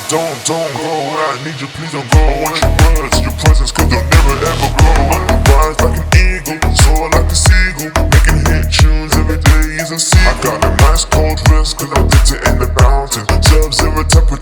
Don't go, I need you, please don't go. I want your words, your presence, cause they'll never ever grow. I rise like an eagle, soar like a seagull, making hit tunes every day is a sequel. I got a nice cold wrist, cause I dipped it in the mountain. Sub-zero temperature.